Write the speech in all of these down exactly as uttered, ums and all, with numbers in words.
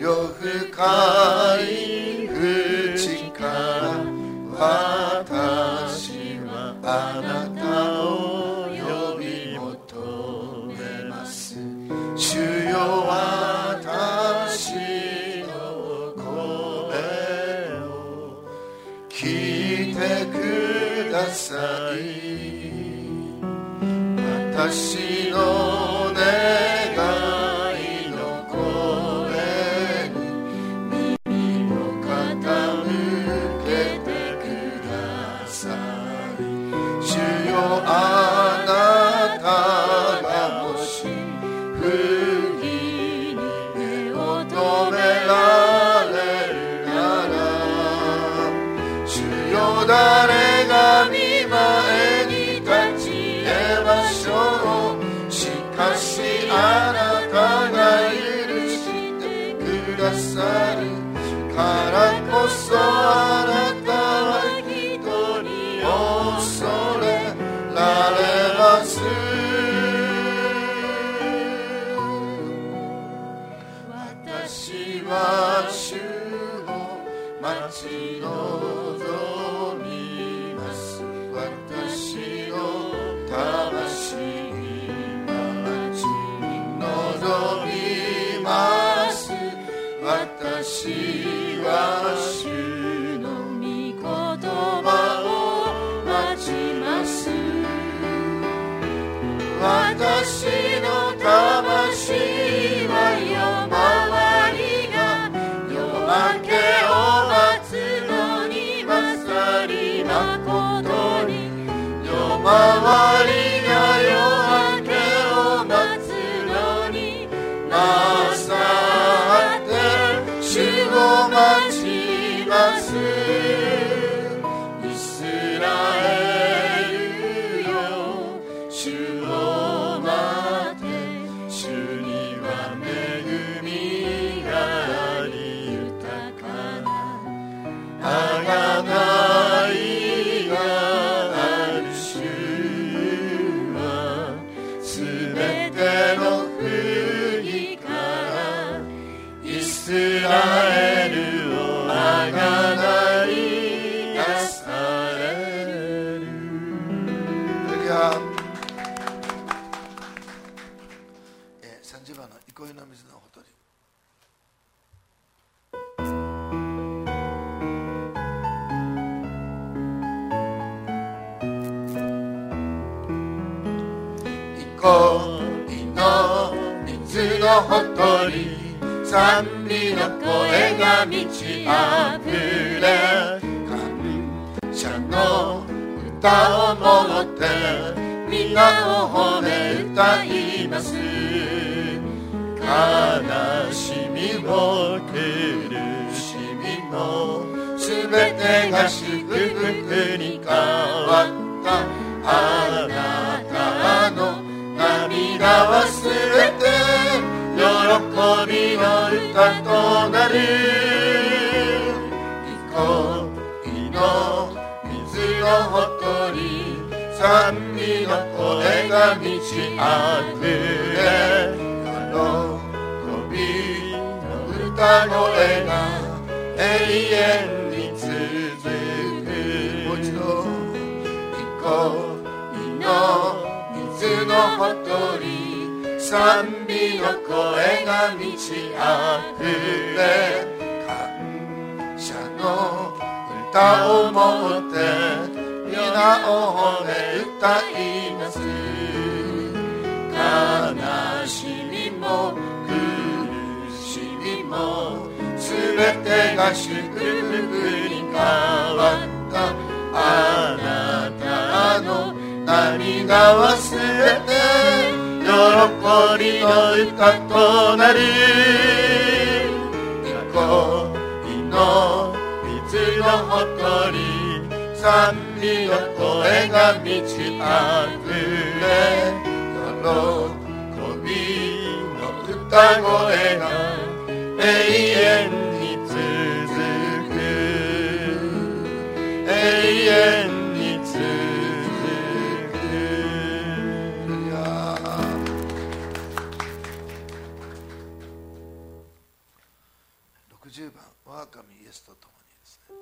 夜深い淵から私はあなたを呼び求めます。主よ、私の声を聞いてください。私の願いの声に耳を傾けてください。主よ、あなたがもし不義に目を留められるなら、主よ、誰が御前に立ち得ましょう。しかしあなたが許してくださるからこそ、あなたは一人を恐れられます。私は主を待ち望みます。私の魂は待ち望みます。私は主の御言葉を待ちます。私の魂は夜回りが夜明けを待つのに勝りまことに、夜回りが夜明けを待つのに勝って主を待ちます。イスラエルよ、主を待て。主には恵みがあり豊かなあがないがある。主はすべての不義からイスラエルをあがないなされる。さんじゅうばんの憩いの水のほとり。憩いの水のほとり、賛美の声が満ちあふれ、感謝の歌をもって皆を褒め歌います。悲しみも苦しみもすべてが祝福に変わったあなたの涙はすべて喜びの歌となる。憩いの水のほとり、賛美の声が満ちあふれ、喜びの歌声が永遠に続く。もう一度。憩いの水のほとり、賛美の声が満ちあふれ、感謝の歌をもって皆を褒め歌います。悲しみも苦しみもすべてが祝福に変わったあなたの涙はすべて喜びの歌となる。憩いの水のほとり、賛美の声が満ちあふれ、喜びの歌声が永遠に続く、永遠に続く。 神イエスと共にですね、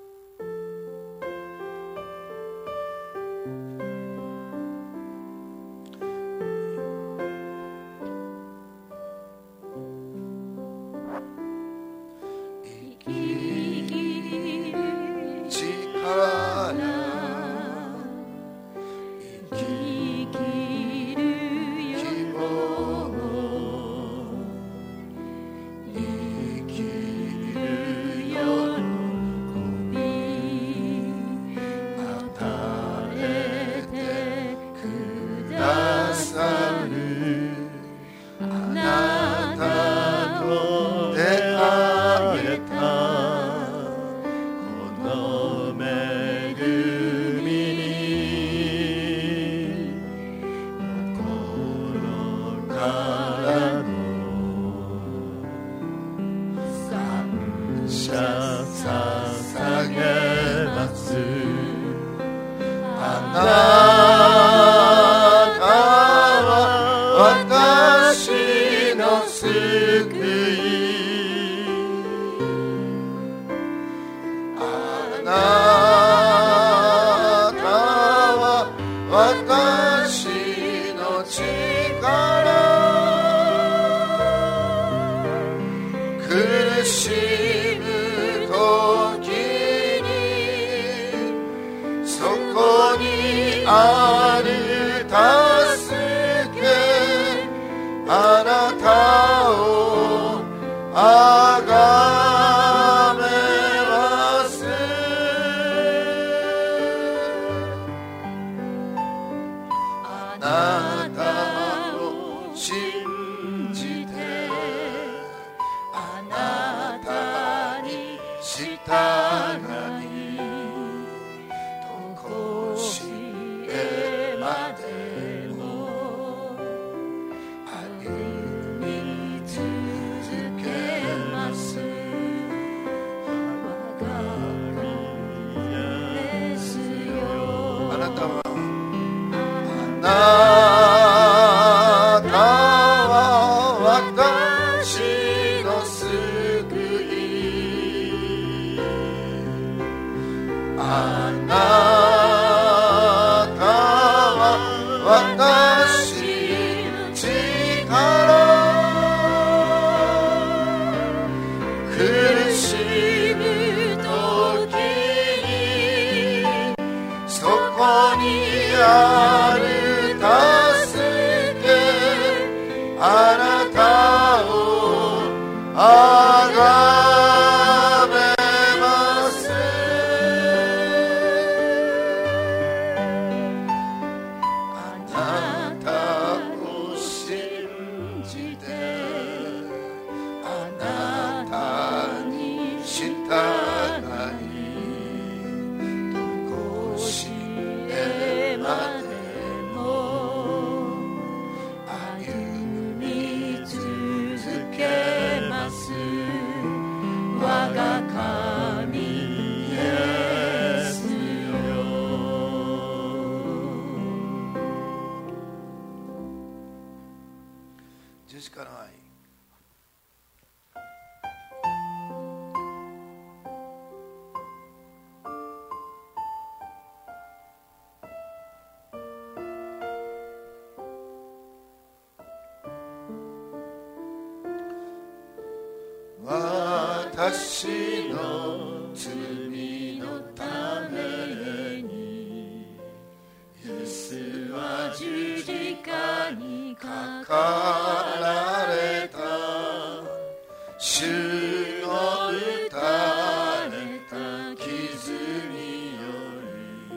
私の罪のためにイエスは十字架にかかられた。主の打たれた傷により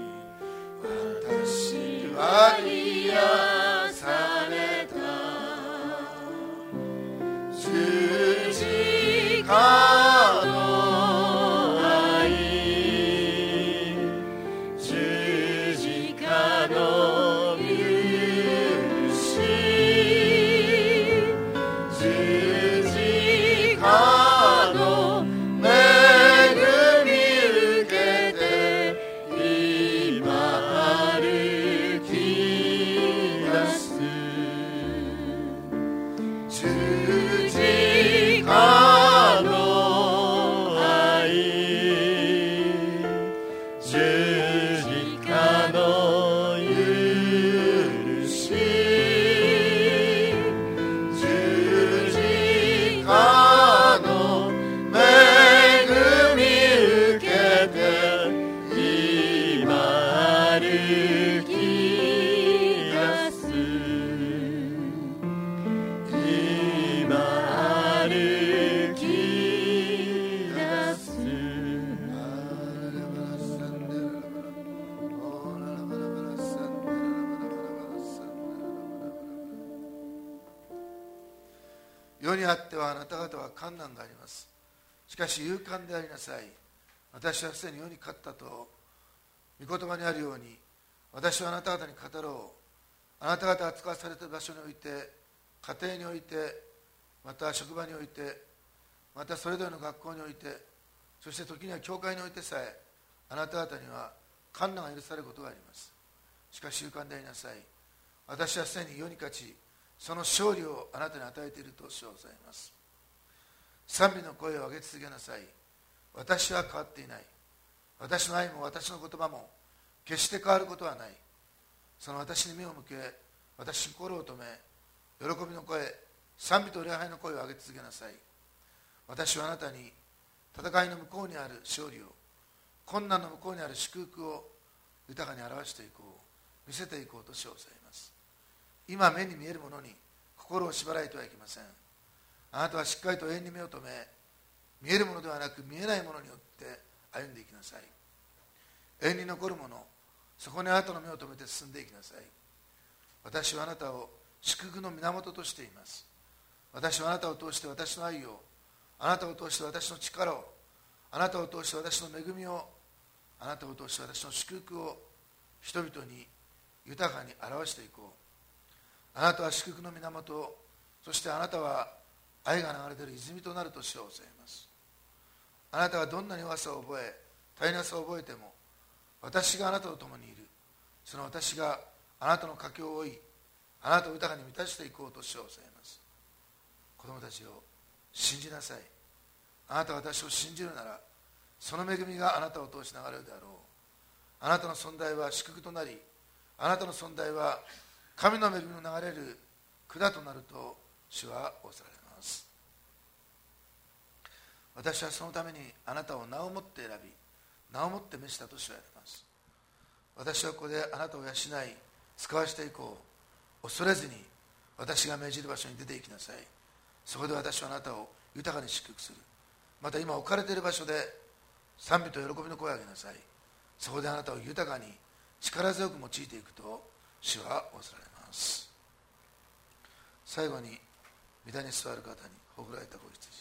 私は癒された。十字架十字架の愛世にあってはあなた方は困難があります。しかし勇敢でありなさい。私はすでに世に勝ったと御言葉にあるように、私はあなた方に語ろう。あなた方が扱わされている場所において、家庭において、また職場において、またそれぞれの学校において、そして時には教会においてさえ、あなた方には困難が許されることがあります。しかし勇敢でありなさい。私はすでに世に勝ち、その勝利をあなたに与えていると主はございます。賛美の声を上げ続けなさい。私は変わっていない。私の愛も私の言葉も決して変わることはない。その私に目を向け、私に心を止め、喜びの声、賛美と礼拝の声を上げ続けなさい。私はあなたに戦いの向こうにある勝利を、困難の向こうにある祝福を豊かに表していこう、見せていこうと主はございます。今目に見えるものに心を縛られてはいけません。あなたはしっかりと永遠に目を留め、見えるものではなく見えないものによって歩んでいきなさい。永遠に残るもの、そこにあなたの目を留めて進んでいきなさい。私はあなたを祝福の源としています。私はあなたを通して私の愛を、あなたを通して私の力を、あなたを通して私の恵みを、あなたを通して私の祝福を人々に豊かに表していこう。あなたは祝福の源、そしてあなたは愛が流れている泉となると主はございます。あなたがどんなに弱さを覚え、足りなさを覚えても、私があなたと共にいる。その私があなたの佳境を追い、あなたを豊かに満たしていこうと主はございます。子供たちを信じなさい。あなたが私を信じるなら、その恵みがあなたを通し流れるであろう。あなたの存在は祝福となり、あなたの存在は神の恵みの流れる管となると主は仰せられます。私はそのためにあなたを名をもって選び、名をもって召したと主は言われます。私はここであなたを養い使わしていこう。恐れずに私が命じる場所に出て行きなさい。そこで私はあなたを豊かに祝福する。また今置かれている場所で賛美と喜びの声を上げなさい。そこであなたを豊かに力強く用いていくと主は仰せられます。最後に御座に座る方にほふられたご羊。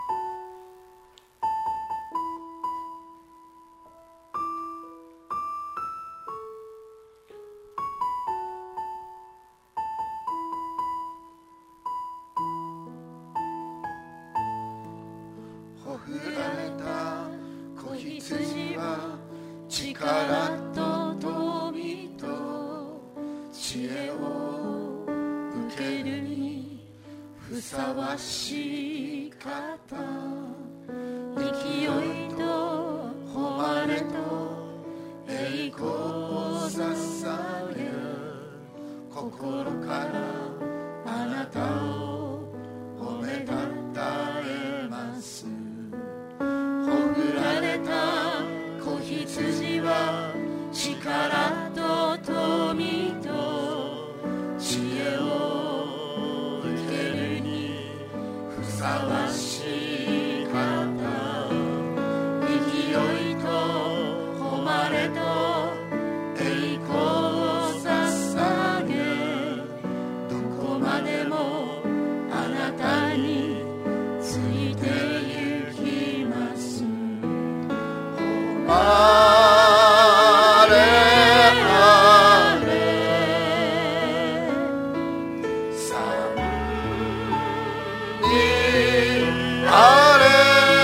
ほふられた子羊は力と富と知恵を受けるにふさわしかった。勢いと誉れと栄光を捧げ、心からあなたを褒めたたえます。ほふられた子羊は力と富と知恵を受けるにふさわしかった。勢いと誉れと栄光を捧げ、どこまでもあなたについて行きます。あれあれさにあれ、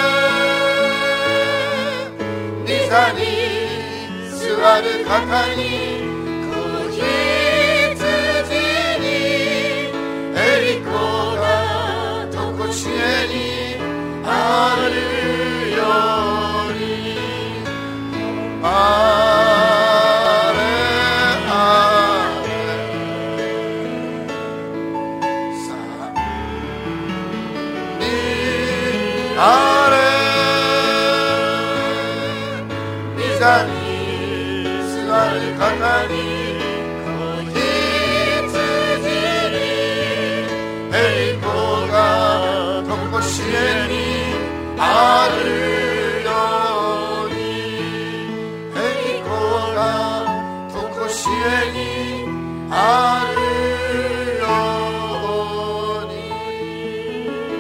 御座に座る方に子羊に栄光が常しえにあるように。あれあれさにあれ、御座に座る方に子羊に栄光が常しえにある知恵にあるように。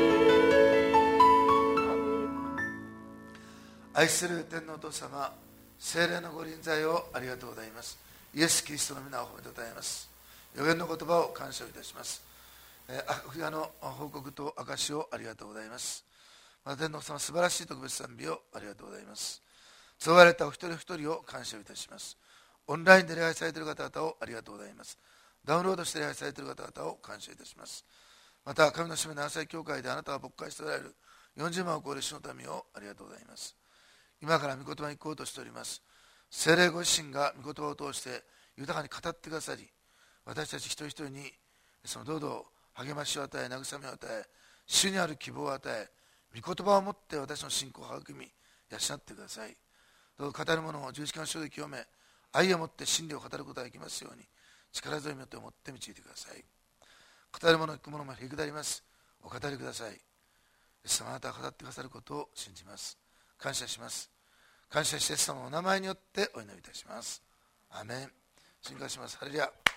愛する天皇お父様、聖霊のご臨在をありがとうございます。イエス・キリストの皆を褒めてございます。予言の言葉を感謝いたします。アフリカの報告と証をありがとうございます。また天皇様、素晴らしい特別賛美をありがとうございます。使われたお一人一人を感謝いたします。オンラインで礼拝されている方々をありがとうございます。ダウンロードして礼拝されている方々を感謝いたします。また神の使命の朝日教会であなたが牧会しておられるよんじゅうまんを超える主の民をありがとうございます。今から御言葉に行こうとしております。聖霊ご自身が御言葉を通して豊かに語ってくださり、私たち一人一人にその堂々励ましを与え、慰めを与え、主にある希望を与え、御言葉をもって私の信仰を育み養ってください。どうぞ語る者を十字架の衝撃をめ、愛をもって真理を語ることができますように、力強い目を持って導いてください。語る者、聞く者もへりくだります。お語りください。イエス様、あなたが語ってくださることを信じます。感謝します。感謝してイエス様のお名前によってお祈りいたします。アーメン。信仰します。ハレルヤ。